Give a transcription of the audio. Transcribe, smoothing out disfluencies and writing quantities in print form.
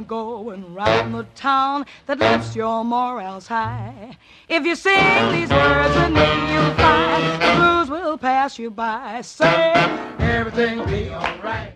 going round the town that lifts your morals high. If you sing these words with me, you'll find the blues will pass you by. Say, everything be alright.